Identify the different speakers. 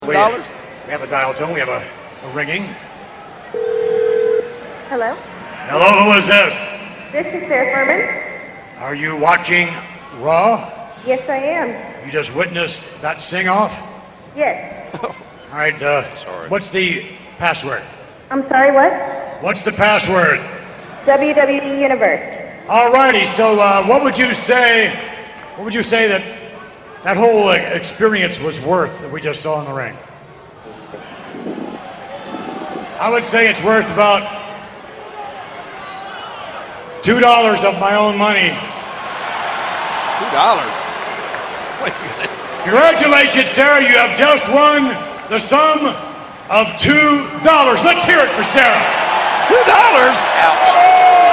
Speaker 1: $2?
Speaker 2: We have a dial tone. We have a ringing.
Speaker 3: Hello?
Speaker 2: Hello, who is this?
Speaker 3: This is Sarah Furman.
Speaker 2: Are you watching Raw?
Speaker 3: Yes, I am.
Speaker 2: You just witnessed that sing-off?
Speaker 3: Yes.
Speaker 2: All right, what's the password?
Speaker 3: I'm sorry, what?
Speaker 2: What's the password?
Speaker 3: WWE Universe.
Speaker 2: All righty, so what would you say that whole experience was worth that we just saw in the ring? I would say it's worth about $2 of my own money.
Speaker 1: $2? Wait a minute.
Speaker 2: Congratulations, Sarah. You have just won the sum of $2. Let's hear it for Sarah.
Speaker 1: $2? Ouch.